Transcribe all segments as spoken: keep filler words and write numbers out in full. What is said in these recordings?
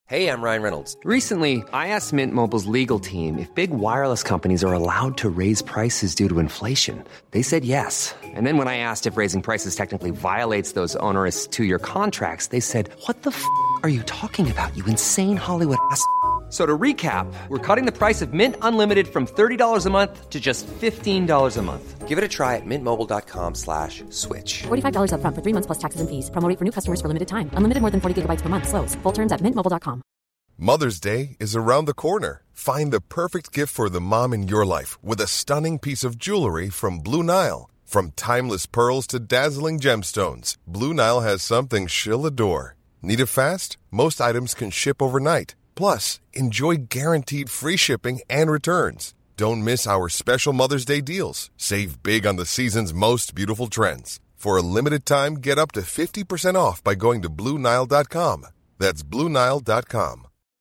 Hey, I'm Ryan Reynolds. Recently, I asked Mint Mobile's legal team if big wireless companies are allowed to raise prices due to inflation. They said yes. And then when I asked if raising prices technically violates those onerous two-year contracts, they said, what the f*** are you talking about, you insane Hollywood ass f- So to recap, we're cutting the price of Mint Unlimited from thirty dollars a month to just fifteen dollars a month. Give it a try at mintmobile.com slash switch. forty-five dollars up front for three months plus taxes and fees. Promo rate for new customers for limited time. Unlimited more than forty gigabytes per month. Slows full terms at mint mobile dot com. Mother's Day is around the corner. Find the perfect gift for the mom in your life with a stunning piece of jewelry from Blue Nile. From timeless pearls to dazzling gemstones, Blue Nile has something she'll adore. Need it fast? Most items can ship overnight. Plus, enjoy guaranteed free shipping and returns. Don't miss our special Mother's Day deals. Save big on the season's most beautiful trends. For a limited time, get up to fifty percent off by going to Blue Nile dot com. That's Blue Nile dot com.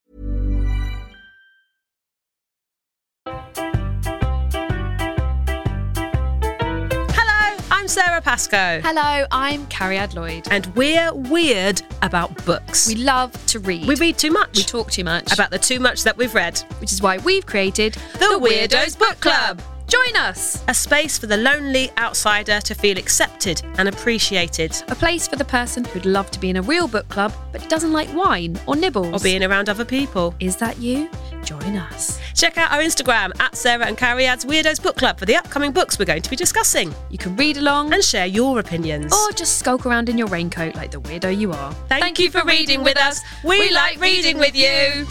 I'm Sarah Pascoe. Hello, I'm Carrie Lloyd. And we're weird about books. We love to read. We read too much. We talk too much. About the too much that we've read. Which is why we've created The, the Weirdos Book Club. Join us. A space for the lonely outsider to feel accepted and appreciated. A place for the person who'd love to be in a real book club but doesn't like wine or nibbles. Or being around other people. Is that you? Join us. Check out our Instagram at Sarah and Carrie Ad's Weirdos Book Club for the upcoming books we're going to be discussing. You can read along and share your opinions. Or just skulk around in your raincoat like the weirdo you are. Thank, Thank you for reading with us. We, we like reading with you.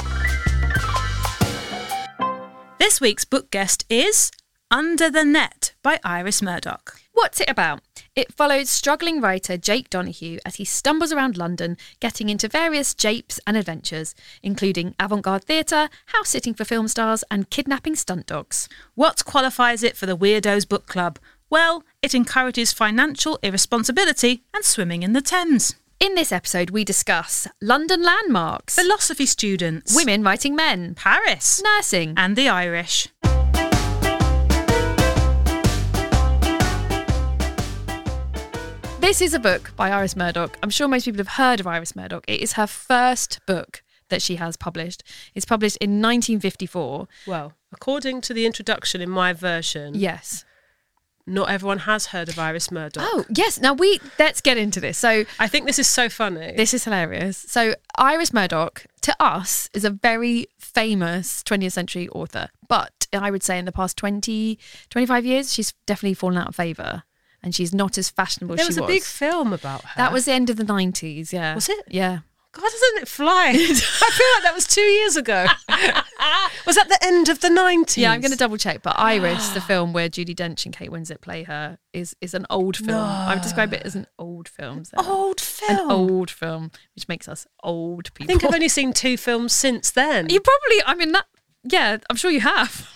This week's book guest is Under the Net by Iris Murdoch. What's it about? It follows struggling writer Jake Donahue as he stumbles around London, getting into various japes and adventures, including avant-garde theatre, house-sitting for film stars and kidnapping stunt dogs. What qualifies it for the Weirdos Book Club? Well, it encourages financial irresponsibility and swimming in the Thames. In this episode, we discuss London landmarks, philosophy students, women writing men, Paris, nursing, and the Irish. This is a book by Iris Murdoch. I'm sure most people have heard of Iris Murdoch. It is her first book that she has published. It's published in nineteen fifty-four. Well, according to the introduction in my version, yes, not everyone has heard of Iris Murdoch. Oh, yes. Now, we let's get into this. So I think this is so funny. This is hilarious. So Iris Murdoch, to us, is a very famous twentieth century author. But I would say in the past twenty, twenty-five years, she's definitely fallen out of favour. And she's not as fashionable as she was. There was a big film about her. That was the end of the nineties, yeah. Was it? Yeah. God, doesn't it fly? I feel like that was two years ago. Was that the end of the nineties? Yeah, I'm going to double check. But Iris, the film where Judi Dench and Kate Winslet play her, is is an old film. No. I would describe it as an old film. So. Old film? An old film, which makes us old people. I think I've only seen two films since then. You probably, I mean, that. yeah, I'm sure you have.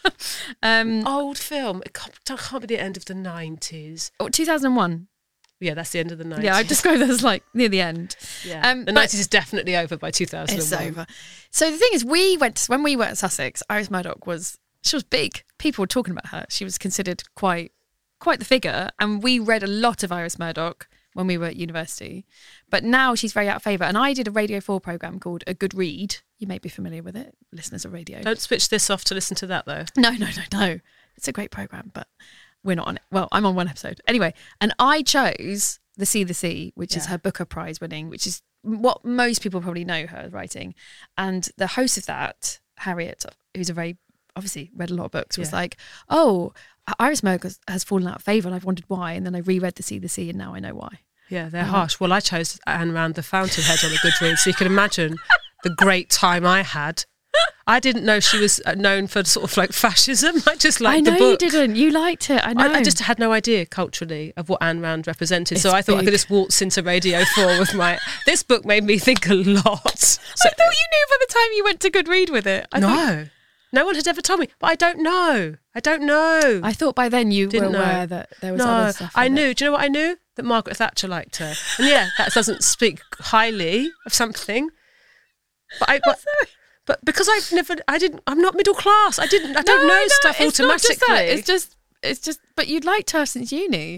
um, old film. It can't, it can't be the end of the nineties. Oh, two thousand one. Yeah, that's the end of the nineties. Yeah, I describe that as like near the end. Yeah, um, the nineties is definitely over by two thousand one. It's over. So the thing is, we went when we were at Sussex. Iris Murdoch was she was big. People were talking about her. She was considered quite quite the figure, and we read a lot of Iris Murdoch when we were at university. But now she's very out of favour. And I did a Radio four programme called A Good Read. You may be familiar with it, listeners of radio. Don't switch this off to listen to that, though. No, no, no, no. It's a great programme, but we're not on it. Well, I'm on one episode. Anyway, and I chose The Sea, the Sea, which yeah. is her Booker Prize winning, which is what most people probably know her writing. And the host of that, Harriet, who's a very, obviously read a lot of books, was yeah. like, oh, Iris Murdoch has fallen out of favour, and I've wondered why. And then I reread The Sea, the Sea, and now I know why. Yeah, they're um, harsh. Well, I chose Anne Rand the Fountainhead on a Goodreads, so you can imagine the great time I had. I didn't know she was known for sort of like fascism. I just liked the book. I know you didn't. You liked it. I know. I, I just had no idea culturally of what Ayn Rand represented. It's so I thought big. I could just waltz into Radio four with my... This book made me think a lot. So, I thought you knew by the time you went to Good Read with it. I no. Thought, no one had ever told me. But I don't know. I don't know. I thought by then you Didn't were know. aware that there was no, other stuff in I knew. it. Do you know what I knew? That Margaret Thatcher liked her. And yeah, that doesn't speak highly of something. But I... But, But because I've never, I didn't, I'm not middle class. I didn't, I don't no, know no, stuff it's automatically. Not just that. It's just, it's just, but you'd liked her since uni.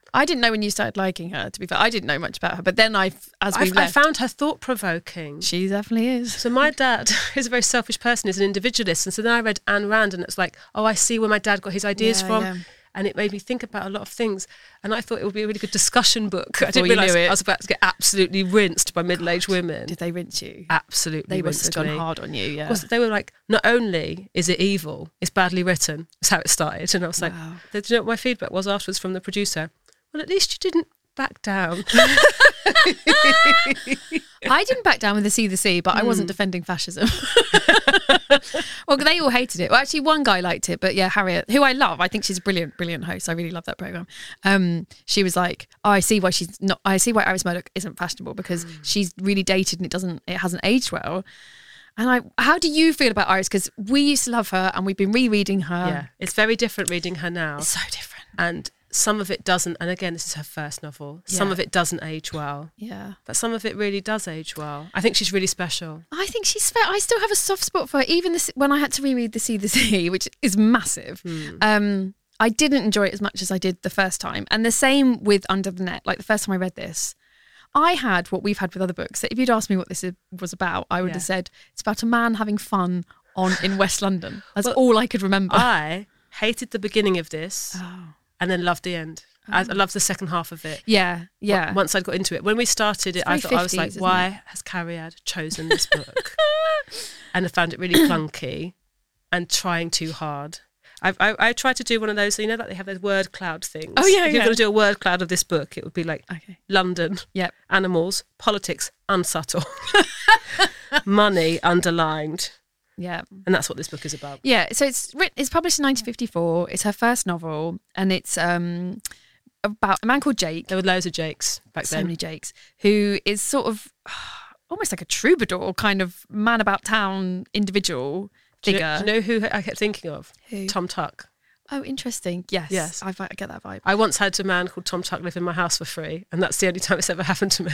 I didn't know when you started liking her, to be fair. I didn't know much about her. But then I, as we I, I left, found her thought-provoking. she definitely is. So my dad is a very selfish person, he's an individualist. And so then I read Ayn Rand and it's like, oh, I see where my dad got his ideas Yeah, from. yeah. And it made me think about a lot of things. And I thought it would be a really good discussion book. Before I didn't you realise knew it. I was about to get absolutely rinsed by middle-aged women. Did they rinse you? Absolutely They must have rinsed gone me. hard on you, yeah. Was- They were like, not only is it evil, it's badly written. That's how it started. And I was like, Wow. do you know what my feedback was afterwards from the producer? Well, at least you didn't back down. I didn't back down with the See the Sea, but I wasn't defending fascism. Well, they all hated it. Well, actually, one guy liked it, but yeah, Harriet, who I love, I think she's a brilliant, brilliant host. I really love that program. Um, she was like, "Oh, I see why she's not. I see why Iris Murdoch isn't fashionable because she's really dated and it doesn't, it hasn't aged well." And I, how do you feel about Iris? Because we used to love her, and we've been rereading her. Yeah, it's very different reading her now. It's so different. And some of it doesn't, and again, this is her first novel, some Yeah. of it doesn't age well, Yeah. but some of it really does age well. I think she's really special. I think she's fair. I still have a soft spot for her. Even this, when I had to reread The See the Sea, which is massive, um, I didn't enjoy it as much as I did the first time. And the same with Under the Net. Like the first time I read this, I had what we've had with other books. That if you'd asked me what this is, was about, I would Yeah. have said it's about a man having fun on in West London. That's Well, all I could remember. I hated the beginning of this oh. and then loved the end. I, I loved the second half of it. Yeah, yeah. Once I'd got into it. When we started it, It's I very thought I was like, fifties, isn't why it? has Cariad chosen this book? And I found it really clunky and trying too hard. I, I, I tried to do one of those, you know, like they have those word cloud things. Oh, yeah, If you're yeah. going to do a word cloud of this book, it would be like Okay. London, Yep. animals, politics, unsubtle, money, underlined. Yeah. And that's what this book is about. Yeah, so it's writ- it's published in nineteen fifty-four. It's her first novel, and it's um about a man called Jake. There were loads of Jakes back So then. many Jakes, who is sort of almost like a troubadour kind of man about town individual Do you, figure. know, do you know who I kept thinking of? Who? Tom Tuck. Oh, interesting. Yes, Yes. I, I get that vibe. I once had a man called Tom Tuck live in my house for free, and that's the only time it's ever happened to me.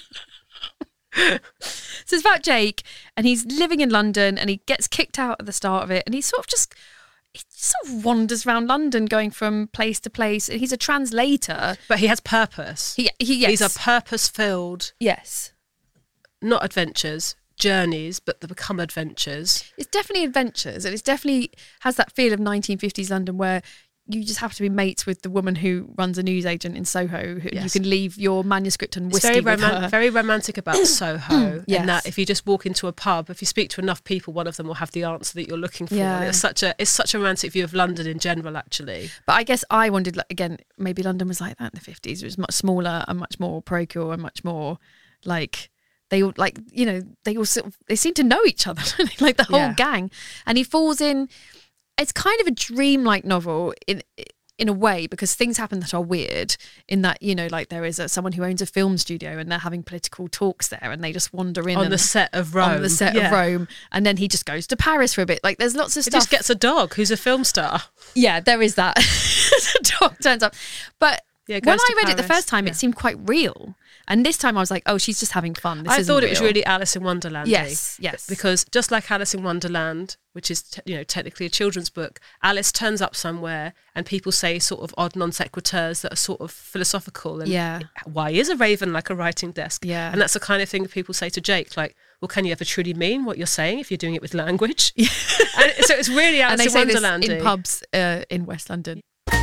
So it's about Jake, and he's living in London, and he gets kicked out at the start of it, and he sort of just he sort of wanders around London, going from place to place. And he's a translator. But he has purpose. He he yes. These are purpose-filled, yes. not adventures, journeys, but they become adventures. It's definitely adventures, and it's definitely has that feel of nineteen fifties London where you just have to be mates with the woman who runs a newsagent in Soho. Who, Yes. You can leave your manuscript and It's whiskey very, with roman- her. very romantic about Soho. Yes. And that if you just walk into a pub, if you speak to enough people, one of them will have the answer that you're looking for. Yeah. And it's such a it's such a romantic view of London in general, actually. But I guess I wondered, like, again, maybe London was like that in the fifties. It was much smaller and much more parochial and much more like they all like you know they all sort of, they seem to know each other, like the whole Yeah. gang. And he falls in. It's kind of a dreamlike novel in. in a way, because things happen that are weird in that, you know, like there is a, someone who owns a film studio and they're having political talks there and they just wander in On and, the set of Rome. on the set Yeah. of Rome, and then he just goes to Paris for a bit. Like there's lots of He stuff. just gets a dog who's a film star. Yeah, there is that. The dog turns up. But Yeah, when goes I to read it the Paris. first time, Yeah. it seemed quite real. And this time I was like, oh, she's just having fun. This I isn't thought it was real. really Alice in Wonderland. Yes, yes. Because just like Alice in Wonderland, which is te- you know technically a children's book, Alice turns up somewhere and people say sort of odd non sequiturs that are sort of philosophical. And Yeah. why is a raven like a writing desk? Yeah. And that's the kind of thing people say to Jake, like, well, can you ever truly mean what you're saying if you're doing it with language? Yeah. And so it's really Alice And they in say this Wonderland. in pubs uh, in West London.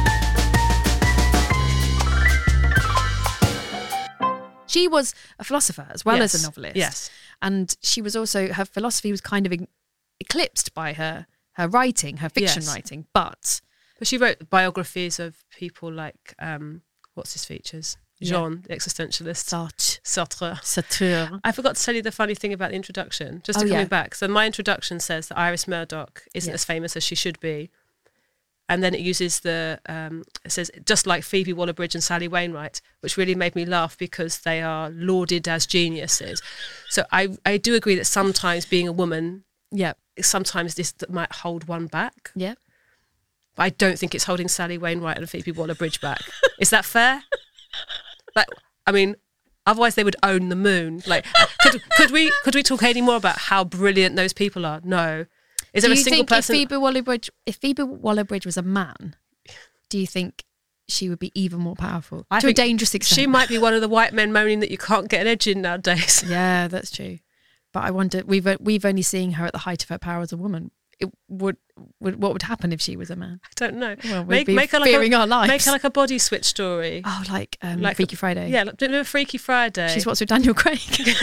She was a philosopher as well as Yes, a novelist. yes. And she was also, her philosophy was kind of e- eclipsed by her her writing, her fiction Yes. writing. But But she wrote biographies of people like, um, what's his features? Yeah. Jean, the existentialist. Sartre. Sartre. Sartre. I forgot to tell you the funny thing about the introduction, just Oh, to coming yeah. back. So my introduction says that Iris Murdoch isn't Yeah. as famous as she should be. And then it uses the, um, it says, just like Phoebe Waller-Bridge and Sally Wainwright, which really made me laugh because they are lauded as geniuses. So I, I do agree that sometimes being a woman, Yeah. sometimes this might hold one back. Yeah. But I don't think it's holding Sally Wainwright and Phoebe Waller-Bridge back. Is that fair? Like, I mean, otherwise they would own the moon. Like, could could we could we talk any more about how brilliant those people are? No. Is there do a you single think person? if Phoebe Waller-Bridge, if Phoebe Waller-Bridge was a man, do you think she would be even more powerful I to a think dangerous extent. She might be one of the white men moaning that you can't get an edge in nowadays. Yeah, that's true. But I wonder, we've we've only seen her at the height of her power as a woman. It would, would what would happen if she was a man? I don't know. Well, we'd make, be make her fearing like a, our lives. Make her like a body switch story. Oh, like, um, Like Freaky Friday. Yeah, like, remember Freaky Friday? She's what's with Daniel Craig.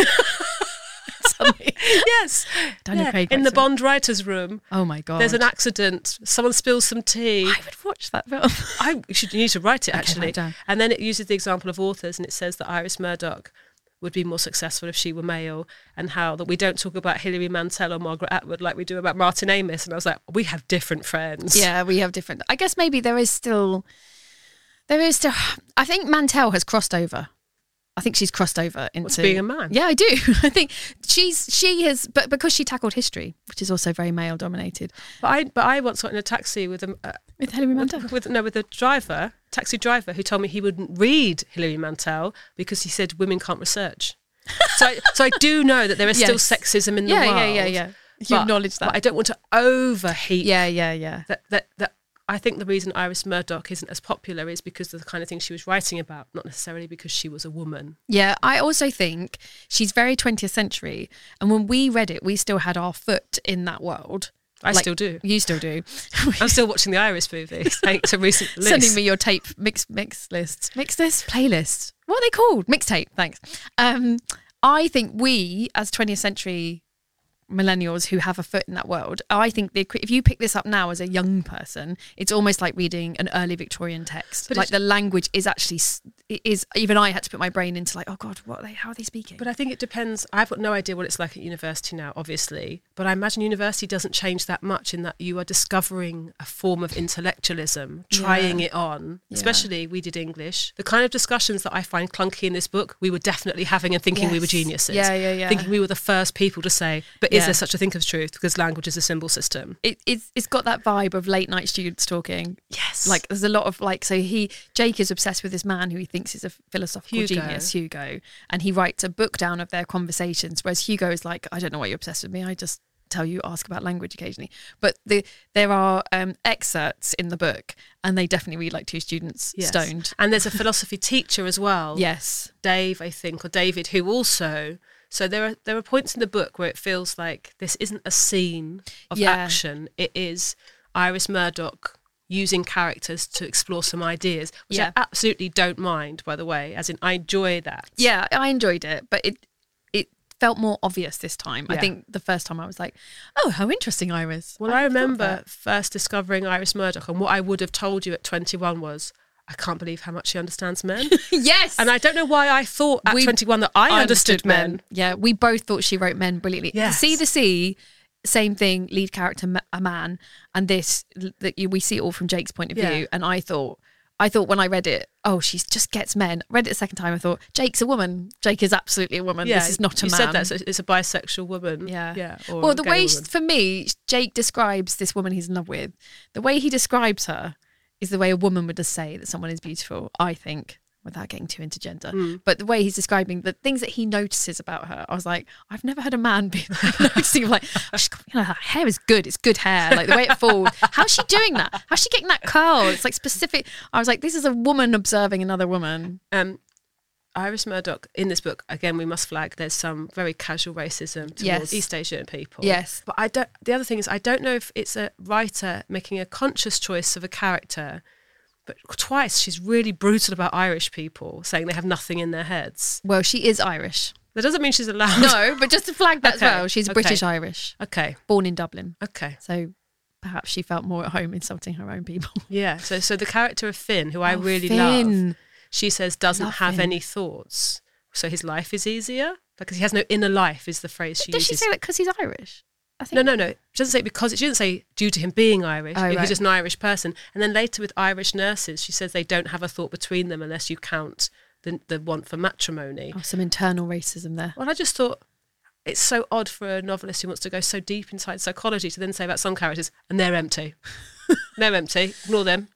Suddenly. Yes. Daniel Yeah, Craig in the writes it. Bond writer's room. Oh my God. There's an accident. Someone spills some tea. I would watch that film. I you should you need to write it Okay, actually. write down. And then it uses the example of authors, and it says that Iris Murdoch would be more successful if she were male, and how that we don't talk about Hilary Mantel or Margaret Atwood like we do about Martin Amis. And I was like, we have different friends. Yeah, we have different. I guess maybe there is still, there is still. I think Mantel has crossed over. I think she's crossed over into What's being a man? Yeah, I do. I think she's she has, but because she tackled history, which is also very male dominated. But I but I once got in a taxi with a uh, With Hilary Mantel. with, with no with a driver, taxi driver, who told me he wouldn't read Hilary Mantel because he said women can't research. So I, so I do know that there is still Yes. sexism in the Yeah, world. yeah, yeah, yeah. You But- acknowledge that. But I don't want to overheat. Yeah, yeah, yeah. That that that. I think the reason Iris Murdoch isn't as popular is because of the kind of thing she was writing about, not necessarily because she was a woman. Yeah, I also think she's very twentieth century. And when we read it, we still had our foot in that world. I Like, still do. You still do. I'm still watching the Iris movies. Thanks to recent list. Sending me your tape mix mix lists. Mix list? Playlist. What are they called? Mixtape, thanks. Um, I think we, as twentieth century millennials who have a foot in that world, I think they, if you pick this up now as a young person, it's almost like reading an early Victorian text. But like it's- the language is actually, s- it is, even I had to put my brain into like, oh God, what are they, how are they speaking? But I think it depends. I've got no idea what it's like at university now, obviously. But I imagine university doesn't change that much in that you are discovering a form of intellectualism, trying Yeah. it on. Yeah. Especially we did English. The kind of discussions that I find clunky in this book, we were definitely having and thinking we were Yes. geniuses. Yeah, yeah, yeah. Thinking we were the first people to say, but is Yeah. there such a thing as truth? Because language is a symbol system. it, it's it's got that vibe of late night students talking. Yes. Like there's a lot of like, so he, Jake is obsessed with this man who he thinks is a philosophical Hugo. genius, Hugo. And he writes a book down of their conversations, whereas Hugo is like, I don't know why you're obsessed with me. I just tell you, ask about language occasionally. But the, there are um, excerpts in the book and they definitely read like two students Yes. stoned. And there's a philosophy teacher as well. Yes. Dave, I think, or David, who also. So there are there are points in the book where it feels like this isn't a scene of Yeah. action. It is Iris Murdoch using characters to explore some ideas, which Yeah. I absolutely don't mind, by the way. As in, I enjoy that. Yeah, I enjoyed it, but it it felt more obvious this time. I Yeah. think the first time I was like, oh, how interesting, Iris. Well, I hadn't thought of remember that. first discovering Iris Murdoch, and what I would have told you at twenty-one was, I can't believe how much she understands men. Yes. And I don't know why I thought at We- twenty-one that I, understood men. Yeah, we both thought she wrote men brilliantly. Yes. See the Sea, same thing, lead character ma- a man, and this that you we see it all from Jake's point of Yeah. view. And I thought, I thought when I read it, oh, she just gets men. Read it a second time, I thought Jake's a woman. Jake is absolutely a woman. This is not a you man. said that, so it's a bisexual woman. Yeah. yeah. or Well, a the gay way woman. for me, Jake describes this woman he's in love with. The way he describes her is the way a woman would just say that someone is beautiful, I think, without getting too into gender. Mm. But the way he's describing the things that he notices about her, I was like, I've never had a man be like, noticing like, oh, she's got, you know, her hair is good, it's good hair, like the way it falls. How's she doing that? How's she getting that curl? It's like specific. I was like, this is a woman observing another woman. Um, Iris Murdoch, in this book, again, we must flag there's some very casual racism towards Yes. East Asian people. Yes. But I don't. The other thing is, I don't know if it's a writer making a conscious choice of a character, but twice she's really brutal about Irish people, saying they have nothing in their heads. Well, she is Irish. That doesn't mean she's allowed. No, but just to flag that Okay, as well, she's okay. British Irish, Okay. born in Dublin. Okay. So perhaps she felt more at home insulting her own people. Yeah. So, so the character of Finn, who I Oh, really Finn. love, she says doesn't Love have Finn. any thoughts, so his life is easier because he has no inner life. Is the phrase she Does she uses. say that because he's Irish? I think No, no, no. She doesn't say because. She doesn't say due to him being Irish. Oh, He's right. just an Irish person. And then later with Irish nurses, she says they don't have a thought between them unless you count the the want for matrimony. Oh, some internal racism there. Well, I just thought it's so odd for a novelist who wants to go so deep inside psychology to then say about some characters, and they're empty. They're empty. Ignore them.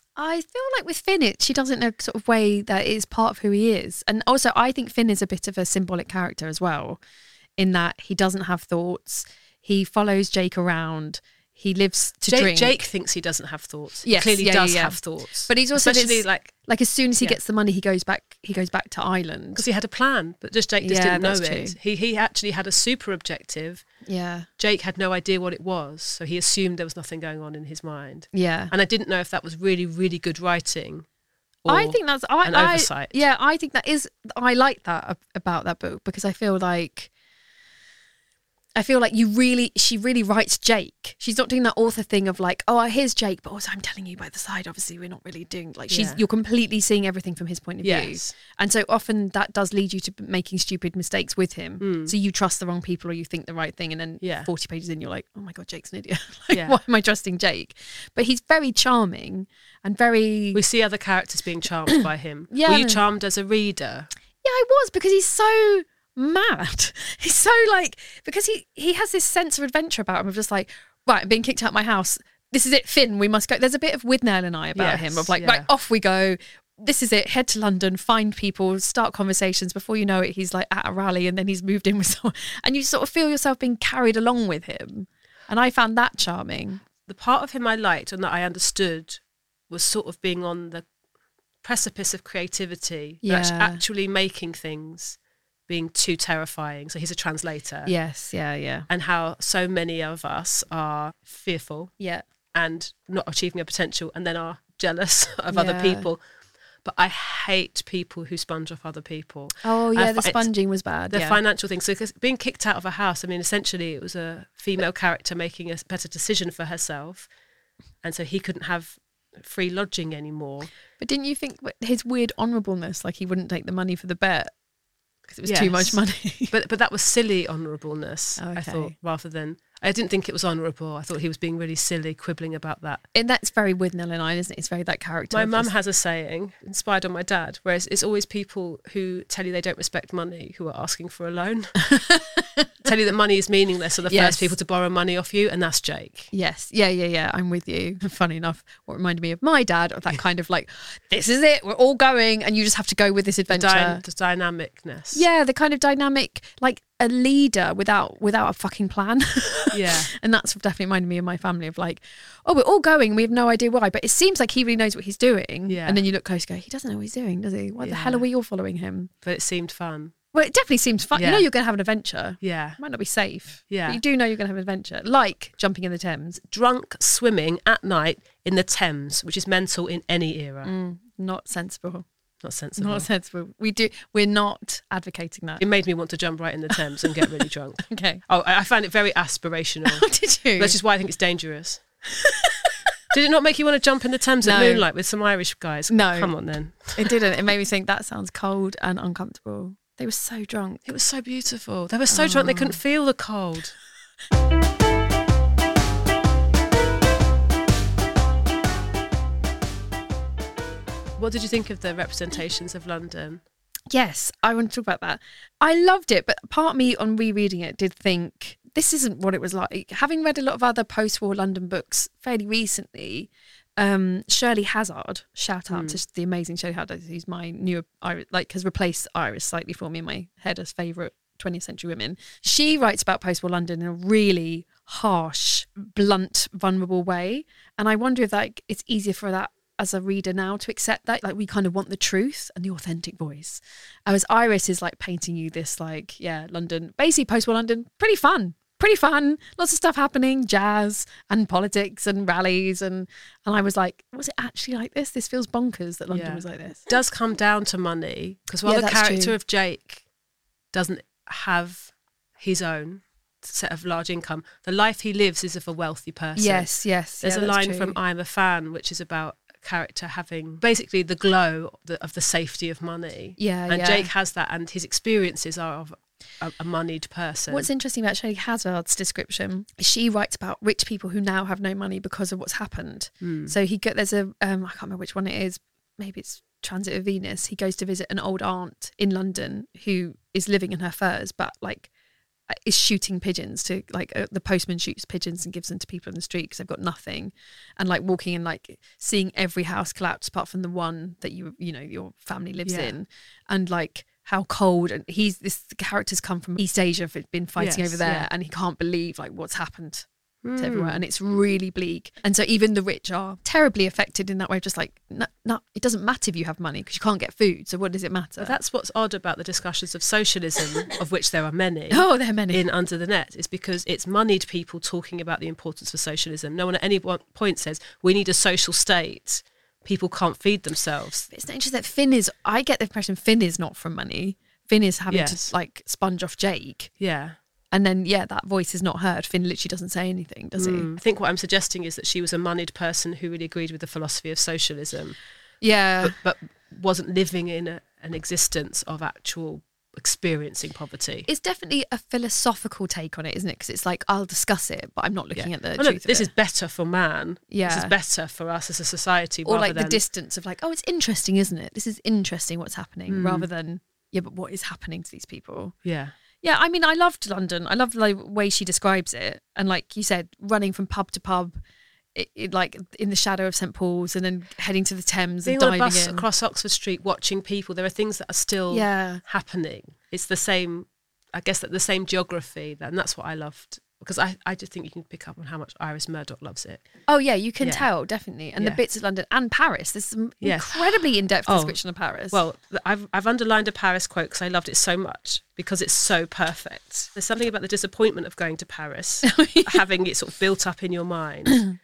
I feel like with Finn, it, she does it in a sort of way that is part of who he is. And also, I think Finn is a bit of a symbolic character as well, in that he doesn't have thoughts. He follows Jake around. he lives to Jake, drink. Jake thinks he doesn't have thoughts. Yes, he clearly yeah, does yeah, yeah. have thoughts. But he's also especially this- like like as soon as he Yeah. gets the money, he goes back. He goes back to Ireland. because he had a plan, but just Jake just Yeah, didn't know that's it. true. He he actually had a super objective. Yeah, Jake had no idea what it was, so he assumed there was nothing going on in his mind. yeah. And I didn't know if that was really, really good writing. Or I think that's I, an I oversight. yeah, I think that is I like that ab- about that book because I feel like I feel like you really she really writes Jake. She's not doing that author thing of like, oh, here's Jake, but also I'm telling you by the side. Obviously, we're not really doing like she's Yeah. you're completely seeing everything from his point of view. Yes. And so often that does lead you to making stupid mistakes with him. So you trust the wrong people or you think the right thing, and then Hmm. Yeah. forty pages in, you're like, oh my god, Jake's an idiot. Like, Yeah. why am I trusting Jake? But he's very charming and very. We see other characters being charmed by him. Yeah, Were you no. charmed as a reader? Yeah, I was because he's so mad. He's so like because he he has this sense of adventure about him of just like, right, I'm being kicked out of my house. This is it, Finn. We must go. There's a bit of Widnell and I about Yes, him of like, yeah. right, off we go. This is it. Head to London, find people, start conversations. Before you know it, he's like at a rally, and then he's moved in with someone, and you sort of feel yourself being carried along with him. And I found that charming. The part of him I liked and that I understood was sort of being on the precipice of creativity, but act- Yeah. actually making things being too terrifying. So he's a translator. Yes, yeah, yeah, And how so many of us are fearful yeah. and not achieving a potential and then are jealous of other Yeah. people. But I hate people who sponge off other people. Oh I yeah, fi- the it's- sponging was bad. The yeah. financial thing. So 'cause being kicked out of a house, I mean, essentially it was a female character making a better decision for herself. And so he couldn't have free lodging anymore. But didn't you think his weird honourableness, like he wouldn't take the money for the bet because it was too Yes. much money? But but that was silly honourableness, I Okay. thought, rather than... I didn't think it was honourable. I thought he was being really silly, quibbling about that. And that's very Widnell and I, isn't it? It's very that character. My of mum just- has a saying, inspired on my dad, whereas it's always people who tell you they don't respect money who are asking for a loan. Tell you that money is meaningless, so the Yes. first people to borrow money off you, and that's Jake. Yes, yeah, yeah, yeah. I'm with you. Funny enough, what reminded me of my dad of that kind of like, this is it, we're all going, and you just have to go with this The, adventure. dy- the dynamicness. Yeah, the kind of dynamic, like a leader without without a fucking plan. Yeah. And that's definitely reminded me of my family of like, oh, we're all going, we have no idea why, but it seems like he really knows what he's doing. Yeah. And then you look close, and go, he doesn't know what he's doing, does he? Why the hell Yeah. are we all following him? But it seemed fun. Well, it definitely seems fun. You Yeah. know you're going to have an adventure. Yeah. It might not be safe. Yeah. But you do know you're going to have an adventure, like jumping in the Thames. Drunk swimming at night in the Thames, which is mental in any era. Not sensible. Not sensible. Not sensible. We do. We're not advocating that. It made me want to jump right in the Thames and get really drunk. Okay. Oh, I I found it very aspirational. Did you? That's just why I think it's dangerous. Did it not make you want to jump in the Thames at No. moonlight with some Irish guys? No. Come on then. It didn't. It made me think that sounds cold and uncomfortable. They were so drunk. It was so beautiful. They were so drunk they couldn't feel the cold. What did you think of the representations of London? Yes, I want to talk about that. I loved it, but part of me on rereading it did think this isn't what it was like. Having read a lot of other post-war London books fairly recently, um, Shirley Hazard, shout out to the amazing Shirley Hazard, who's my new, Iris, like has replaced Iris slightly for me in my head as favourite twentieth century women. She writes about post-war London in a really harsh, blunt, vulnerable way. And I wonder if like it's easier for that as a reader now to accept that, like we kind of want the truth and the authentic voice. Whereas Iris is like painting you this like, yeah, London, basically post-war London, pretty fun, pretty fun. Lots of stuff happening, jazz and politics and rallies. And, and I was like, was it actually like this? This feels bonkers that London Yeah. was like this. It does come down to money because while Yeah, the that's character true. of Jake doesn't have his own set of large income, the life he lives is of a wealthy person. Yes, yes. There's yeah, a that's line true. from I'm a Fan, which is about a character having basically the glow of the, of the safety of money. Yeah, and yeah. Jake has that, and his experiences are of a, a moneyed person. What's interesting about Shirley Hazard's description, she writes about rich people who now have no money because of what's happened. So he go, there's a, um, I can't remember which one it is, maybe it's Transit of Venus. He goes to visit an old aunt in London who is living in her furs, but like is shooting pigeons to like uh, the postman shoots pigeons and gives them to people in the street because they've got nothing, and like walking and like seeing every house collapse apart from the one that you you know your family lives Yeah. in, and like how cold, and he's this the characters come from East Asia, have been fighting Yes, over there, yeah. and he can't believe like what's happened to everywhere, and it's really bleak. And so even the rich are terribly affected in that way. Just like, no, no it doesn't matter if you have money because you can't get food. So what does it matter? Well, that's what's odd about the discussions of socialism, of which there are many. Oh, there are many. In Under the Net, is because it's moneyed people talking about the importance of socialism. No one at any one point says we need a social state. People can't feed themselves. It's not interesting that Finn is. I get the impression Finn is not from money. Finn is having Yes. to like sponge off Jake. Yeah. And then, yeah, that voice is not heard. Finn literally doesn't say anything, does he? I think what I'm suggesting is that she was a moneyed person who really agreed with the philosophy of socialism, Yeah. but, but wasn't living in a, an existence of actual experiencing poverty. It's definitely a philosophical take on it, isn't it? Because it's like, I'll discuss it, but I'm not looking Yeah. at the Oh, no, truth of this it. is better for man. Yeah. This is better for us as a society. Or rather like the than, distance of like, oh, it's interesting, isn't it? This is interesting what's happening, Mm. rather than, yeah, but what is happening to these people? Yeah. Yeah, I mean, I loved London. I love the way she describes it. And like you said, running from pub to pub, it, it, like in the shadow of St Paul's, and then heading to the Thames Being and on a diving bus in. across Oxford Street, watching people, there are things that are still Yeah. happening. It's the same, I guess, that the same geography, and that's what I loved. Because I, I just think you can pick up on how much Iris Murdoch loves it. Oh yeah, you can Yeah. tell, definitely. And Yeah. the bits of London and Paris. There's some Yes. incredibly in-depth Oh, description of Paris. Well, th- I've I've underlined a Paris quote because I loved it so much because it's so perfect. There's something about the disappointment of going to Paris, having it sort of built up in your mind.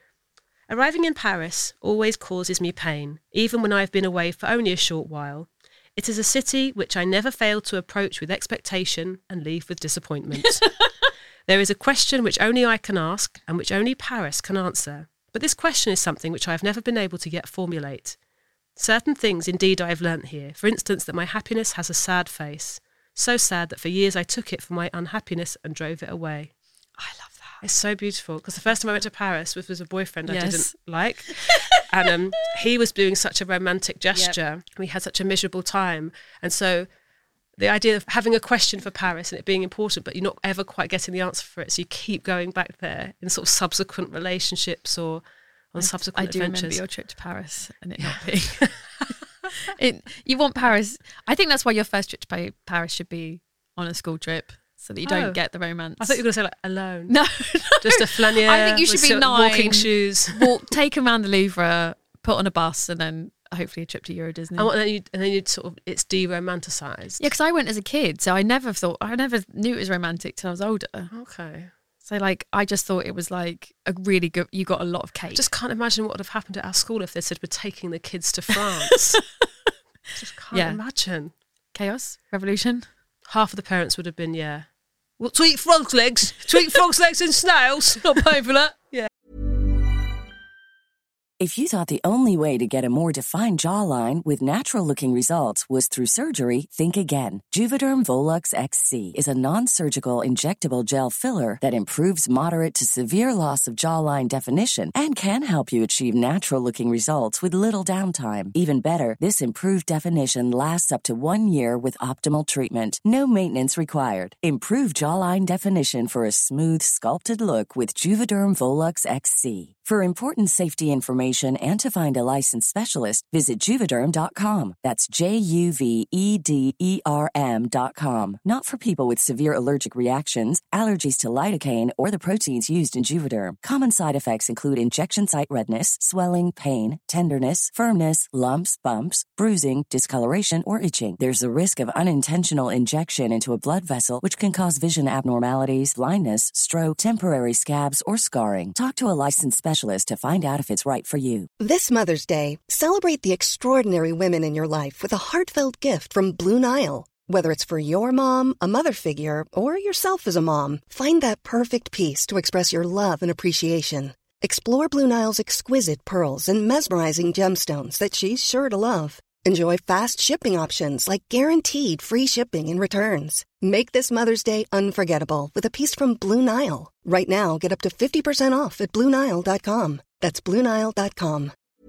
Arriving in Paris always causes me pain, even when I have been away for only a short while. It is a city which I never fail to approach with expectation and leave with disappointment. There is a question which only I can ask and which only Paris can answer. But this question is something which I have never been able to yet formulate. Certain things indeed I have learnt here. For instance, that my happiness has a sad face. So sad that for years I took it for my unhappiness and drove it away. I love that. It's so beautiful because the first time I went to Paris was with a boyfriend I Yes. didn't like. And um, he was doing such a romantic gesture. We had such a miserable time. And so the idea of having a question for Paris and it being important, but you're not ever quite getting the answer for it. So you keep going back there in sort of subsequent relationships or on I, subsequent I do adventures. remember your trip to Paris and it not being. it, you want Paris. I think that's why your first trip to Pa- Paris should be on a school trip, so that you don't Oh. get the romance. I thought you were going to say like alone. no, Just a flanier. I think you should with be silk- nine. walking shoes. Walk, take them around the Louvre, put on a bus, and then hopefully a trip to Euro Disney. And then you and then you'd sort of it's de-romanticised. Yeah, because I went as a kid, so I never thought I never knew it was romantic till I was older. Okay. So like, I just thought it was like a really good. You got a lot of cake. I just can't imagine what would have happened at our school if they said we're taking the kids to France. Just can't Yeah. imagine. chaos, revolution. Half of the parents would have been, yeah. Well, to eat frog's legs, to eat frog's legs and snails. Not paying for that. Yeah. If you thought the only way to get a more defined jawline with natural-looking results was through surgery, think again. Juvederm Volux X C is a non-surgical injectable gel filler that improves moderate to severe loss of jawline definition and can help you achieve natural-looking results with little downtime. Even better, this improved definition lasts up to one year with optimal treatment. No maintenance required. Improve jawline definition for a smooth, sculpted look with Juvederm Volux X C. For important safety information and to find a licensed specialist, visit Juvederm dot com. That's J U V E D E R M dot com. Not for people with severe allergic reactions, allergies to lidocaine, or the proteins used in Juvederm. Common side effects include injection site redness, swelling, pain, tenderness, firmness, lumps, bumps, bruising, discoloration, or itching. There's a risk of unintentional injection into a blood vessel, which can cause vision abnormalities, blindness, stroke, temporary scabs, or scarring. Talk to a licensed specialist to find out if it's right for you. This Mother's Day, celebrate the extraordinary women in your life with a heartfelt gift from Blue Nile. Whether it's for your mom, a mother figure, or yourself as a mom, find that perfect piece to express your love and appreciation. Explore Blue Nile's exquisite pearls and mesmerizing gemstones that she's sure to love. Enjoy fast shipping options like guaranteed free shipping and returns. Make this Mother's Day unforgettable with a piece from Blue Nile. Right now, get up to fifty percent off at Blue Nile dot com. That's Blue Nile dot com.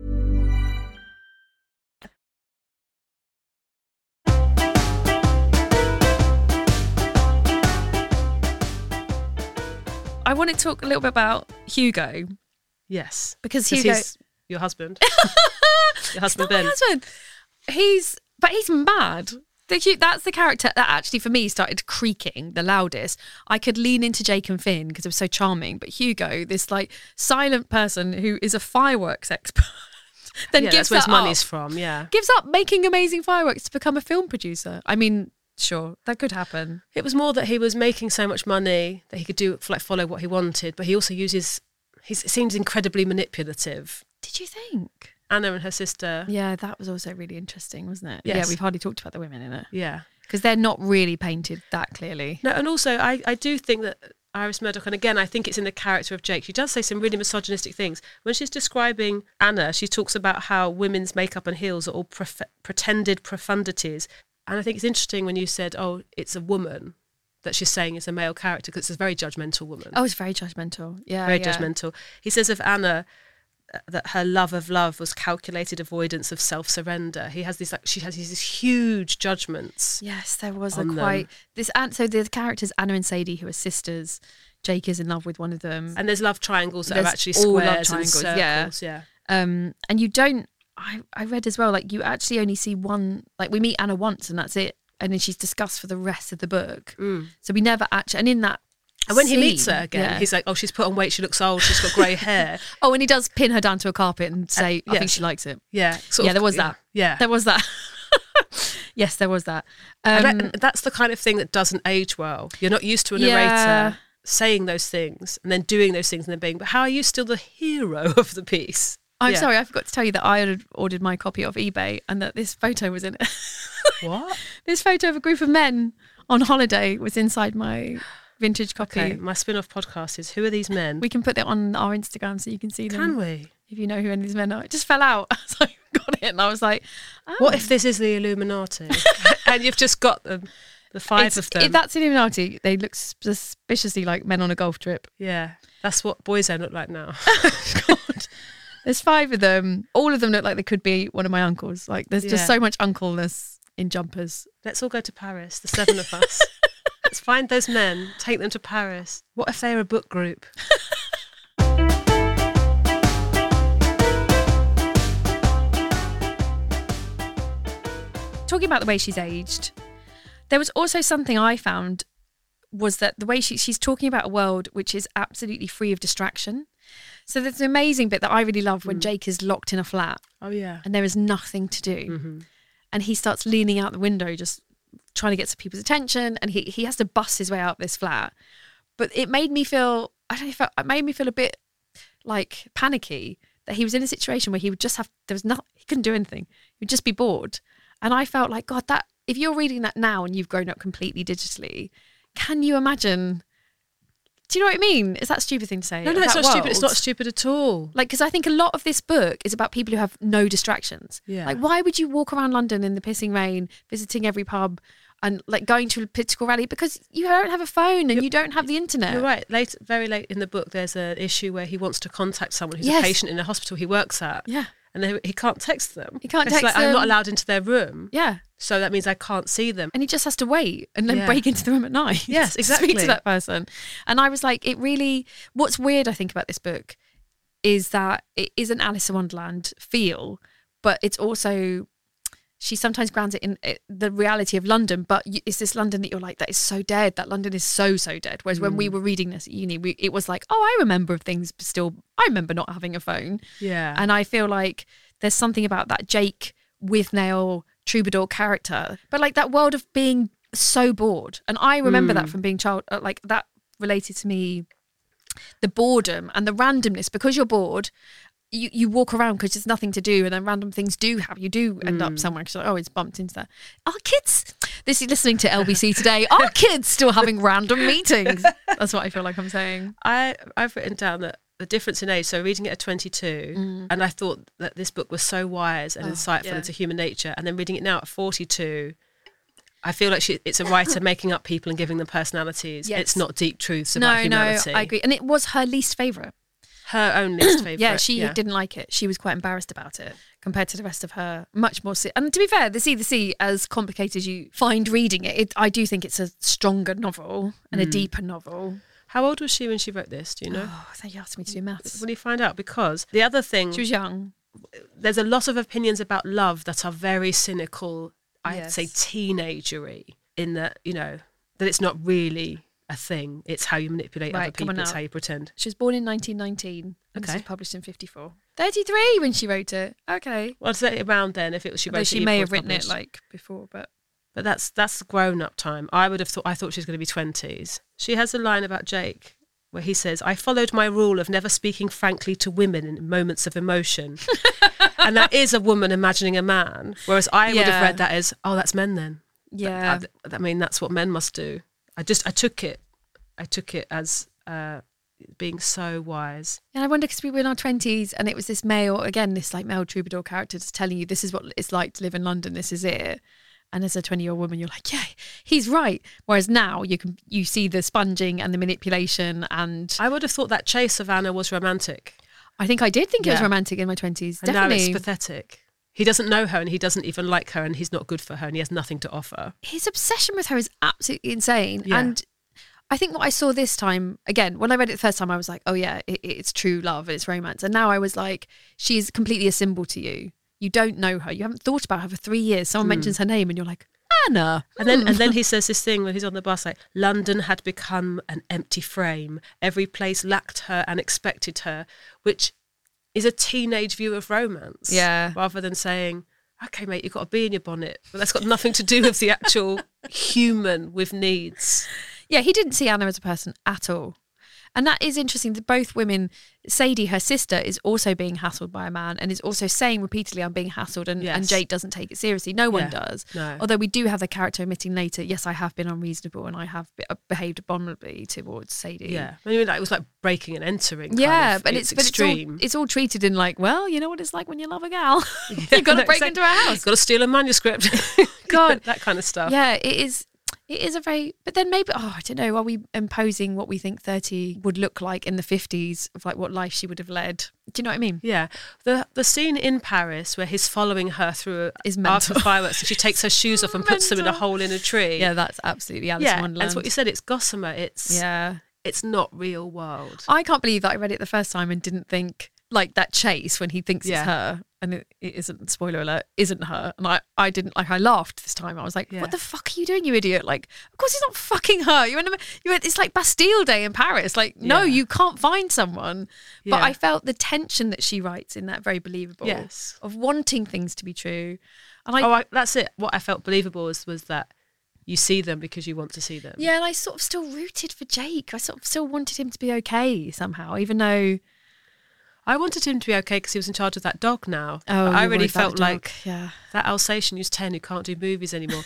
I want to talk a little bit about Hugo. Yes. Because 'Cause Hugo- he's your husband. Your He's husband not my Ben. husband. He's, but he's mad. The cute, that's the character that actually for me started creaking the loudest. I could lean into Jake and Finn because it was so charming, but Hugo, this like silent person who is a fireworks expert, then yeah, gives that's where his that money's up, from. Yeah, gives up making amazing fireworks to become a film producer. I mean, sure, that could happen. it was more that he was making so much money that he could do like follow what he wanted, but he also uses. He seems incredibly manipulative. Did you think? Anna and her sister. Yeah, that was also really interesting, wasn't it? Yes. Yeah, we've hardly talked about the women in it. Yeah. Because they're not really painted that clearly. No, and also I, I do think that Iris Murdoch, and again, I think it's in the character of Jake, she does say some really misogynistic things. When she's describing Anna, she talks about how women's makeup and heels are all pref- pretended profundities. And I think it's interesting when you said, oh, it's a woman that she's saying is a male character, because it's a very judgmental woman. Oh, it's very judgmental. Yeah, Very yeah. judgmental. He says of Anna that her love of love was calculated avoidance of self-surrender. He has these like she has these huge judgments. Yes, there was a on quite them. this. And so the characters Anna and Sadie, who are sisters, Jake is in love with one of them, And there's love triangles that There's are actually all love squares and triangles, circles. yeah. Yeah. um, and you don't. I I read as well, like you actually only see one. Like we meet Anna once, and that's it. And then she's discussed for the rest of the book. Mm. So we never actually. And in that. And when he scene, meets her again, yeah. he's like, oh, she's put on weight, she looks old, she's got grey hair. Oh, and he does pin her down to a carpet and say, Uh, "I think yes. she likes it." Yeah. sort Yeah, of- there was yeah, that. Yeah. There was that. Yes, there was that. And Um, that- and that's the kind of thing that doesn't age well. You're not used to a Yeah. narrator saying those things and then doing those things and then being, but how are you still the hero of the piece? I'm Yeah. sorry, I forgot to tell you that I had ordered my copy off eBay and that this photo was in it. What? This photo of a group of men on holiday was inside my vintage copy. Okay, my spin-off podcast is, who are these men? We can put it on our Instagram so you can see them. Can we? If you know who any of these men are. It just fell out. So I got it and I was like, oh. What if this is the Illuminati and you've just got them, the five It's- of them? If that's Illuminati, they look suspiciously like men on a golf trip. Yeah, that's what Boyzone look like now. God. There's five of them. All of them look like they could be one of my uncles. Like there's just Yeah. so much uncleness in jumpers. Let's all go to Paris, the seven of us. Let's find those men, take them to Paris. What if they're a book group? Talking about the way she's aged, there was also something I found was that the way she, she's talking about a world which is absolutely free of distraction. So there's an amazing bit that I really love when Jake is locked in a flat Oh, yeah. and there is nothing to do. Mm-hmm. And he starts leaning out the window, just trying to get some people's attention. And he, he has to bust his way out this flat. But it made me feel, I don't know, it made me feel a bit like panicky that he was in a situation where he would just have, there was nothing, he couldn't do anything. He would just be bored. And I felt like, God, that if you're reading that now and you've grown up completely digitally, can you imagine? Do you know what I mean? Is that a stupid thing to say? No, no, of it's that not stupid. It's world? not stupid at all. Like, because I think a lot of this book is about people who have no distractions. Yeah. Like, why would you walk around London in the pissing rain, visiting every pub and like going to a political rally? Because you don't have a phone and you don't have the internet. You're right. Late, very late in the book, there's an issue where he wants to contact someone who's Yes. a patient in a hospital he works at. Yeah. And they, he can't text them. He can't It's text like, I'm not them. allowed into their room. Yeah. So that means I can't see them. And he just has to wait and then Yeah. break into the room at night. Yes, to Speak exactly. to that person. And I was like, it really, what's weird, I think, about this book is that it is an Alice in Wonderland feel, but it's also, she sometimes grounds it in it, the reality of London, but you, it's this London that you're like, that is so dead. That London is so, so dead. Whereas when we were reading this at uni, we, it was like, oh, I remember things still, I remember not having a phone. Yeah. And I feel like there's something about that Jake Withnail troubadour character, but like that world of being so bored. And I remember that from being child, uh, like that related to me, the boredom and the randomness, because you're bored. You, you walk around because there's nothing to do, and then random things do happen. You do end up somewhere because oh, it's bumped into that. Are kids? This is listening to L B C today. Are kids still having random meetings? That's what I feel like I'm saying. I, I've written down that the difference in age, so reading it at twenty-two, and I thought that this book was so wise and insightful yeah. into human nature, and then reading it now at forty-two, I feel like she, it's a writer making up people and giving them personalities. Yes. It's not deep truths No, about humanity. no, I agree. And it was her least favourite. Her own least favourite. Yeah, she didn't like it. She was quite embarrassed about it compared to the rest of her. Much more. Se- and to be fair, The Sea, the Sea, as complicated as you find reading it, it I do think it's a stronger novel and a deeper novel. How old was she when she wrote this? Do you know? Oh, I thought you asked me to do maths. Will you find out? Because the other thing, She was young. there's a lot of opinions about love that are very cynical, I'd Yes. say teenagery in that, you know, that it's not really a thing. It's how you manipulate Right, other come people. on It's now. how you pretend. She was born in nineteen nineteen. And Okay. This was published in fifty-four. thirty-three when she wrote it. Okay. Well, I'd say around then, if it was she Although wrote it she even may before have written it published. like before, but But that's that's grown up time. I would have thought I thought she was going to be twenties. She has a line about Jake where he says, "I followed my rule of never speaking frankly to women in moments of emotion." And that is a woman imagining a man. Whereas I would Yeah. have read that as, oh, that's men then. yeah. I, I mean, that's what men must do. I just I took it. I took it as uh, being so wise. And I wonder, because we were in our twenties and it was this male, again, this like male troubadour character just telling you this is what it's like to live in London, this is it. And as a twenty-year-old woman, you're like, yeah, he's right. Whereas now you can you see the sponging and the manipulation, and I would have thought that chase of Anna was romantic. I think I did think it was Yeah. romantic in my twenties. And Definitely. now it's pathetic. He doesn't know her and he doesn't even like her and he's not good for her and he has nothing to offer. His obsession with her is absolutely insane. Yeah. And I think what I saw this time, again, when I read it the first time, I was like, oh yeah, it, it's true love, it's romance. And now I was like, she's completely a symbol to you. You don't know her. You haven't thought about her for three years. Someone mentions her name and you're like, Anna. And then Hmm. and then he says this thing when he's on the bus, like, London had become an empty frame. Every place lacked her and expected her, which is a teenage view of romance. Yeah. Rather than saying, okay, mate, you've got a bee in your bonnet. But that's got nothing to do with the actual human with needs. Yeah, he didn't see Anna as a person at all. And that is interesting that both women, Sadie, her sister, is also being hassled by a man and is also saying repeatedly, I'm being hassled, and, Yes. and Jake doesn't take it seriously. No one Yeah, does. no. Although we do have the character admitting later, yes, I have been unreasonable and I have be- behaved abominably towards Sadie. Yeah. I mean, like, it was like breaking and entering. kind Yeah, of. but it's, but it's extreme. all, it's all treated in like, well, you know what it's like when you love a gal. You've got to break into her house. Got to steal a manuscript. God. that kind of stuff. Yeah, it is. It is a very, but then maybe, oh, I don't know, are we imposing what we think thirty would look like in the fifties of like what life she would have led? Do you know what I mean? Yeah, the the scene in Paris where he's following her through Is after mental. fireworks, and she takes her shoes off and puts them in a Mental. hole in a tree. Yeah, that's absolutely Alice yeah, in Wonderland. that's what you said. It's gossamer. It's Yeah. it's not real world. I can't believe that I read it the first time and didn't think, like that chase when he thinks Yeah. it's her and it, it isn't, spoiler alert, isn't her. And I, I didn't, like I laughed this time. I was like, Yeah. what the fuck are you doing, you idiot? Like, of course he's not fucking her. You're in a, you're, it's like Bastille Day in Paris. Like, no, Yeah. you can't find someone. But Yeah. I felt the tension that she writes in that very believable. Yes. Of wanting things to be true. And I, oh, I, that's it. What I felt believable was was that you see them because you want to see them. yeah, and I sort of still rooted for Jake. I sort of still wanted him to be okay somehow, even though... I wanted him to be okay because he was in charge of that dog now. Oh, But I you're really worried about felt the dog. like Yeah. that Alsatian who's ten who can't do movies anymore.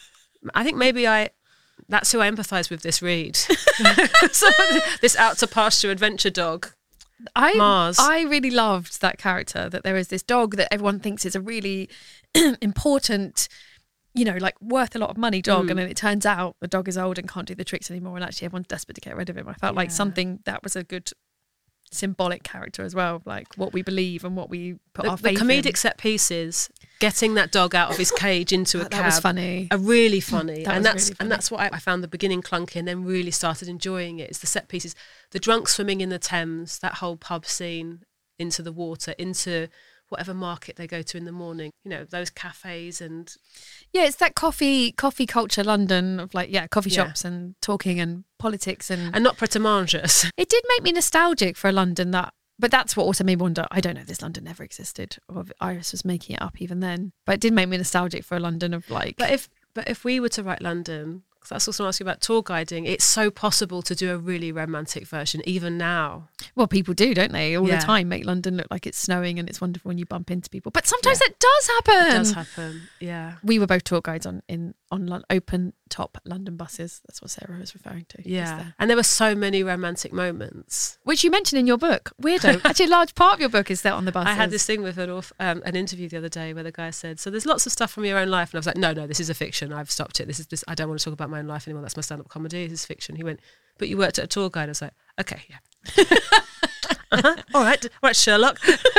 I think maybe I. That's who I empathise with this read. So, this out to pasture adventure dog. I Mars. I really loved that character, that there is this dog that everyone thinks is a really important, you know, like worth a lot of money dog. Mm. And then it turns out the dog is old and can't do the tricks anymore. And actually everyone's desperate to get rid of him. I felt like Yeah. something that was a good symbolic character as well, like what we believe and what we put The, our the faith comedic in. set pieces, getting that dog out of his cage into a That cab, was funny. are really funny, That and was that's really funny. and that's what I, I found the beginning clunky, and then really started enjoying it. It's the set pieces, the drunk swimming in the Thames, that whole pub scene, into the water, into whatever market they go to in the morning. You know, those cafes and Yeah, it's that coffee coffee culture London of like, yeah, coffee Yeah. shops and talking and politics and, and not pret-a-mangers. it did make me nostalgic for a London that, but that's what also made me wonder, I don't know if this London never existed or if Iris was making it up even then, but it did make me nostalgic for a London of like, But if but if we were to write London, because that's also asking about tour guiding, it's so possible to do a really romantic version even now. well, people do, don't they, all Yeah. the time, make London look like it's snowing and it's wonderful when you bump into people, but sometimes Yeah. it does happen. It does happen, yeah. We were both tour guides on in on Lon- open top London buses. That's what Sarah was referring to. just Yeah, there. and there were so many romantic moments. Which you mentioned in your book. Weirdo. Actually, a large part of your book is set on the buses. I had this thing with an, auth- um, an interview the other day where the guy said, "So there's lots of stuff from your own life," and I was like, "No, no, this is a fiction. I've stopped it. This is this. I don't want to talk about my own life anymore. That's my stand-up comedy. This is fiction." He went, "But you worked at a tour guide." I was like, "Okay, yeah, uh-huh. all right, all right, Sherlock."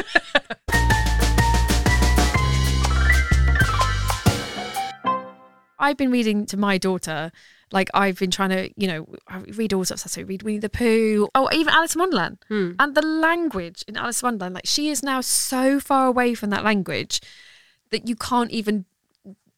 I've been reading to my daughter, like I've been trying to, you know, I read all sorts of stuff. So I read Winnie the Pooh, oh, even Alice in Wonderland. And the language in Alice in Wonderland, like she is now so far away from that language that you can't even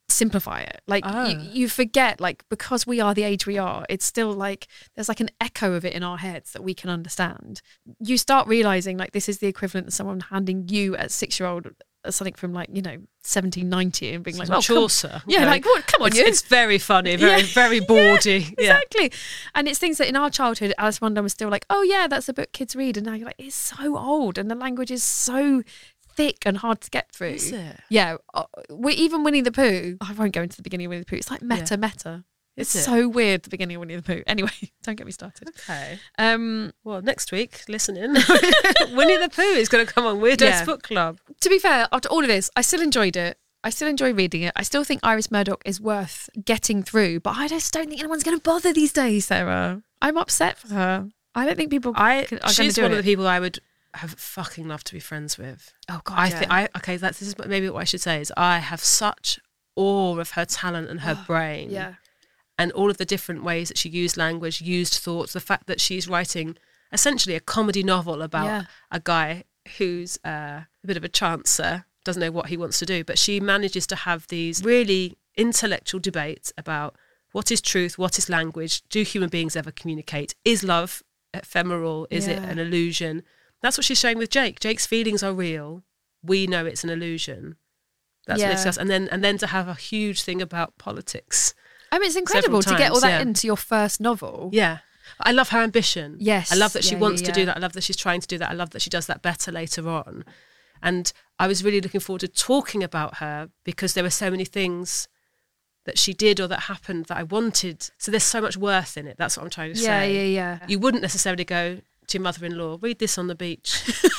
simplify it. Like Oh. you, you forget, like, because we are the age we are, it's still like there's like an echo of it in our heads that we can understand. You start realizing like this is the equivalent of someone handing you at six year old something from like, you know, seventeen ninety and being like, Like oh, come- Chaucer. yeah, Okay. like what? Come on, it's, you. it's very funny, very Yeah. very bawdy. Yeah. Exactly. And it's things that in our childhood, Alice in Wonderland was still like, oh yeah, that's a book kids read. And now you're like, it's so old and the language is so thick and hard to get through. Is it? Yeah. Uh, we, even Winnie the Pooh, I won't go into the beginning of Winnie the Pooh. It's like meta, Yeah. meta. It's Is it? so weird, the beginning of Winnie the Pooh. Anyway, don't get me started. Okay. Um, Well, next week, listen in. Winnie the Pooh is going to come on Weirdos Yeah. Book Club. to be fair, after all of this, I still enjoyed it. I still enjoy reading it. I still think Iris Murdoch is worth getting through, but I just don't think anyone's going to bother these days, Sarah. I'm upset for her. I don't think people I can- are going to she's do one it. of the people I would have fucking loved to be friends with. Oh, God, I yeah. think I okay. That's this is maybe what I should say is I have such awe of her talent and her brain. Yeah. And all of the different ways that she used language, used thoughts, the fact that she's writing essentially a comedy novel about Yeah. a guy who's uh, a bit of a chancer, doesn't know what he wants to do, but she manages to have these really intellectual debates about what is truth, what is language, do human beings ever communicate, is love ephemeral, is it Yeah. an illusion? That's what she's showing with Jake. Jake's feelings are real. We know it's an illusion. That's what Yeah. it's just, and then and then to have a huge thing about politics. I mean, it's incredible to Several get all times, that yeah. into your first novel. Yeah. I love her ambition. Yes. I love that she Yeah, wants yeah, to do yeah. that. I love that she's trying to do that. I love that she does that better later on. And I was really looking forward to talking about her because there were so many things that she did or that happened that I wanted. So there's so much worth in it. That's what I'm trying to Yeah, say. yeah, yeah. You wouldn't necessarily go to your mother-in-law, read this on the beach.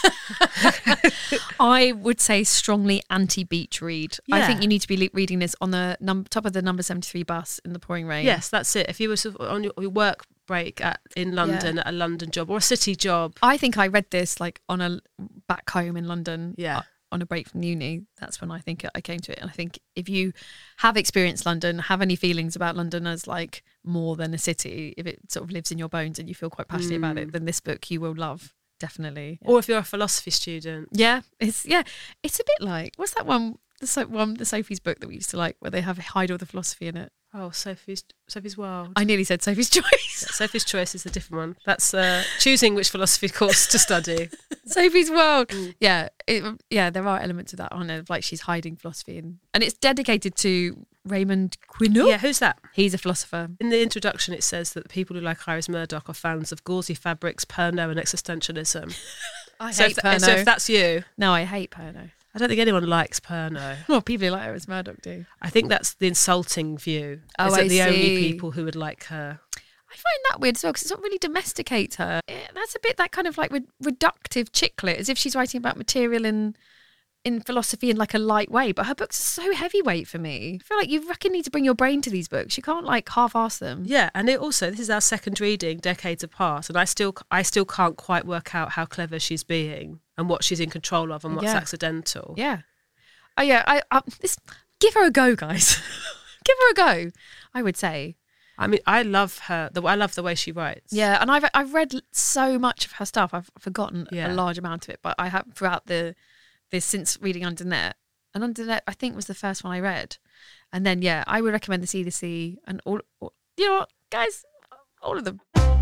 I would say strongly anti-beach read. I Yeah. think you need to be le- reading this on the num- top of the number seventy-three bus in the pouring rain. Yes, that's it. If you were sort of on your, your work break at, in London, at a London job or a city job. I think I read this like on a back home in London. Yeah. uh, on a break from uni. That's when I think I came to it. And I think if you have experienced London, have any feelings about London as like more than a city, if it sort of lives in your bones and you feel quite passionate about Mm. it, then this book you will love. Definitely. Or if you're a philosophy student. Yeah, it's yeah, it's a bit like what's that one? The so- one, the Sophie's book that we used to like, where they have hide all the philosophy in it. Oh, Sophie's Sophie's World. I nearly said Sophie's Choice. Sophie's Choice is a different one. That's uh, choosing which philosophy course to study. Sophie's World. Yeah, it, yeah, there are elements of that on it, like she's hiding philosophy, and and it's dedicated to Raymond Queneau. Yeah, who's that? He's a philosopher. In the introduction, it says that the people who like Iris Murdoch are fans of gauzy fabrics, Pernod, and existentialism. I so, hate if, Pernod. so if that's you, No, I hate Pernod. I don't think anyone likes Pernod. Well, people who like Iris Murdoch do. I think that's the insulting view. Oh, is that I the only see. people who would like her? I find that weird as well because it's not really domesticates her. Eh, That's a bit that kind of like re- reductive chick lit, as if she's writing about material and in philosophy in like a light way. But her books are so heavyweight for me. I feel like you reckon need to bring your brain to these books. You can't like half-ass them. Yeah, and it also this is our second reading, decades apart, and I still I still can't quite work out how clever she's being and what she's in control of and what's Yeah. accidental. Yeah. Oh yeah. I, I this give her a go, guys. Give her a go. I would say. I mean, I love her. The, I love the way she writes. Yeah, and I've I've read so much of her stuff. I've forgotten Yeah. a large amount of it, but I have throughout the this since reading Undernet. And Undernet, I think, was the first one I read. And then yeah, I would recommend the Sea to Sea and all, all. You know what, guys, all of them.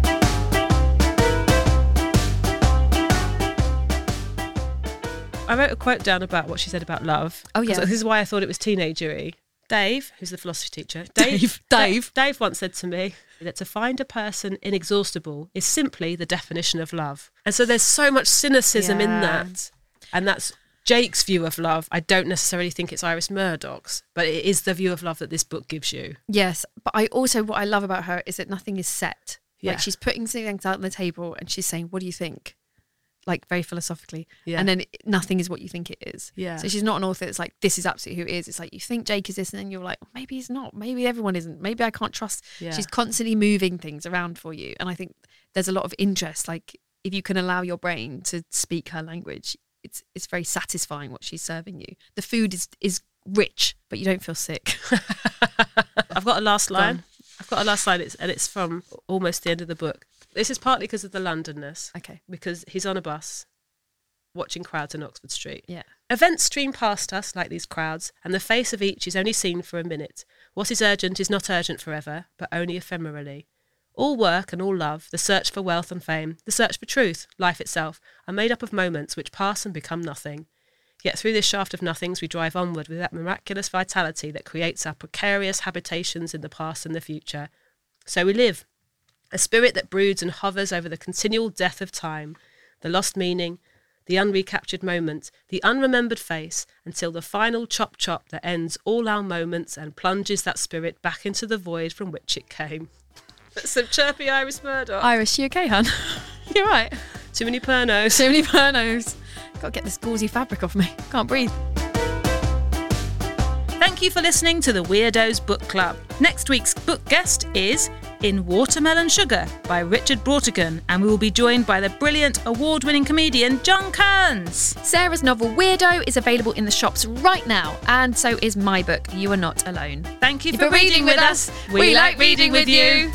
I wrote a quote down about what she said about love. Oh, yeah. 'Cause This is why I thought it was teenagery. Dave, who's the philosophy teacher, Dave, Dave. Dave once said to me that to find a person inexhaustible is simply the definition of love. And so there's so much cynicism in Yeah. that. And that's Jake's view of love. I don't necessarily think it's Iris Murdoch's, but it is the view of love that this book gives you. Yes, but I also what I love about her is that nothing is set. Yeah. Like she's putting things out on the table and she's saying, "What do you think?" Like very philosophically, Yeah. and then it- nothing is what you think it is. Yeah. So she's not an author that's like, "This is absolutely who it is." It's like you think Jake is this, and then you're like, "Maybe he's not. Maybe everyone isn't. Maybe I can't trust." Yeah. She's constantly moving things around for you, and I think there's a lot of interest. Like if you can allow your brain to speak her language, it's it's very satisfying what she's serving you. The food is is rich, but you don't feel sick. I've got a last Go line. on. I've got a last line, it's, and it's from almost the end of the book. This is partly because of the Londonness. Okay. Because he's on a bus watching crowds in Oxford Street. Yeah. Events stream past us like these crowds, and the face of each is only seen for a minute. What is urgent is not urgent forever, but only ephemerally. All work and all love, the search for wealth and fame, the search for truth, life itself, are made up of moments which pass and become nothing. Yet through this shaft of nothings we drive onward with that miraculous vitality that creates our precarious habitations in the past and the future. So we live, a spirit that broods and hovers over the continual death of time, the lost meaning, the unrecaptured moment, the unremembered face, until the final chop-chop that ends all our moments and plunges that spirit back into the void from which it came. That's some chirpy Iris Murdoch. Iris, you okay, hun? You're right. Too many pernos. Too many pernos. Got to get this gauzy fabric off me. Can't breathe. Thank you for listening to the Weirdos Book Club. Next week's book guest is In Watermelon Sugar by Richard Brautigan, and we will be joined by the brilliant award-winning comedian John Kearns. Sarah's novel Weirdo is available in the shops right now, and so is my book, You Are Not Alone. Thank you If for you're reading with us. We like reading with you.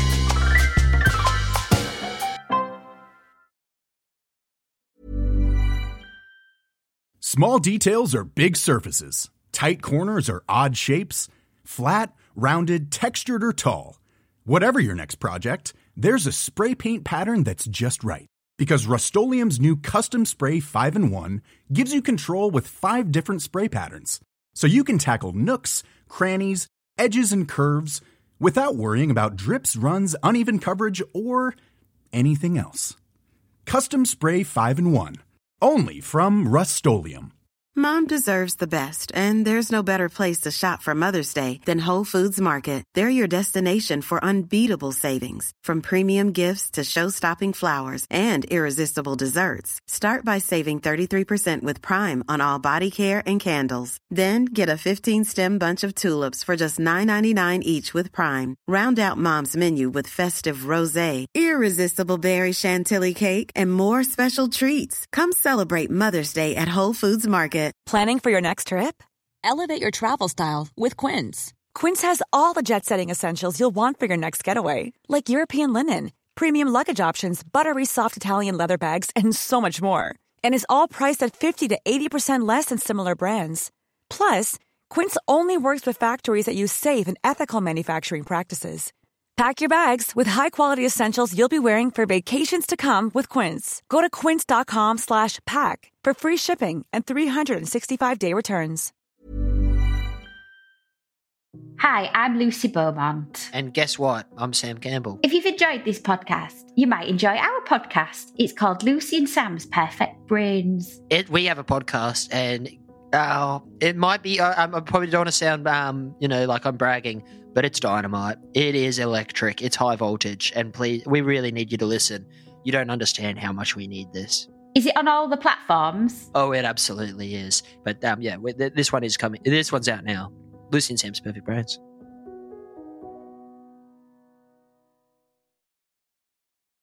Small details are big surfaces. Tight corners are odd shapes. Flat, rounded, textured, or tall. Whatever your next project, there's a spray paint pattern that's just right. Because Rust-Oleum's new Custom Spray five in one gives you control with five different spray patterns. So you can tackle nooks, crannies, edges, and curves without worrying about drips, runs, uneven coverage, or anything else. Custom Spray five in one. Only from Rust-Oleum. Mom deserves the best, and there's no better place to shop for Mother's Day than Whole Foods Market. They're your destination for unbeatable savings, from premium gifts to show-stopping flowers and irresistible desserts. Start by saving thirty-three percent with Prime on all body care and candles. Then get a fifteen-stem bunch of tulips for just nine ninety-nine each with Prime. Round out Mom's menu with festive rosé, irresistible berry chantilly cake, and more special treats. Come celebrate Mother's Day at Whole Foods Market. Planning for your next trip? Elevate your travel style with Quince. Quince has all the jet-setting essentials you'll want for your next getaway, like European linen, premium luggage options, buttery soft Italian leather bags, and so much more. And is all priced at fifty to eighty percent less than similar brands. Plus, Quince only works with factories that use safe and ethical manufacturing practices. Pack your bags with high-quality essentials you'll be wearing for vacations to come with Quince. Go to quince.com slash pack for free shipping and three sixty-five day returns. Hi, I'm Lucy Beaumont. And guess what? I'm Sam Campbell. If you've enjoyed this podcast, you might enjoy our podcast. It's called Lucy and Sam's Perfect Brains. It, we have a podcast, and uh, it might be, I, I probably don't want to sound, um, you know, like I'm bragging, but it's dynamite. It is electric. It's high voltage. And please, we really need you to listen. You don't understand how much we need this. Is it on all the platforms? Oh, it absolutely is. But um, yeah, this one is coming. This one's out now. Lucy and Sam's Perfect Brains.